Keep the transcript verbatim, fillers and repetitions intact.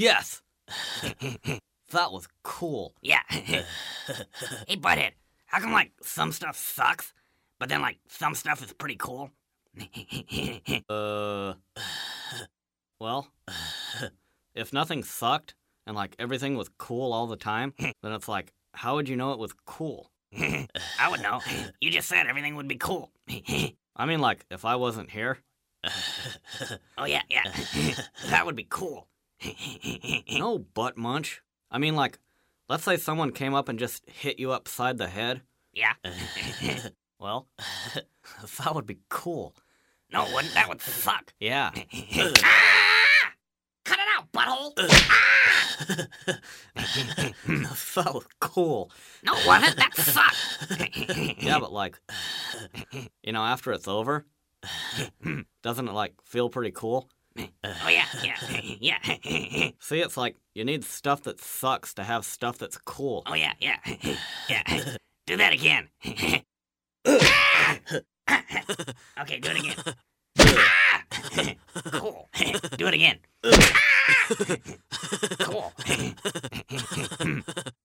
Yes! That was cool. Yeah. Hey, Butthead, how come, like, some stuff sucks, but then, like, some stuff is pretty cool? uh... Well, if nothing sucked, and, like, everything was cool all the time, then it's like, how would you know it was cool? I would know. You just said everything would be cool. I mean, like, if I wasn't here. Oh, yeah, yeah. That would be cool. No, butt munch. I mean, like, let's say someone came up and just hit you upside the head. Yeah. Well, that would be cool. No, it wouldn't. That would suck. Yeah. Ah! Cut it out, butthole! That was cool. No, it wasn't. That sucked. Yeah, but like, you know, after it's over, doesn't it like feel pretty cool? Oh, yeah, yeah, yeah. See, it's like you need stuff that sucks to have stuff that's cool. Oh, yeah, yeah, yeah. Do that again. Okay, do it again. Cool. Do it again. Cool.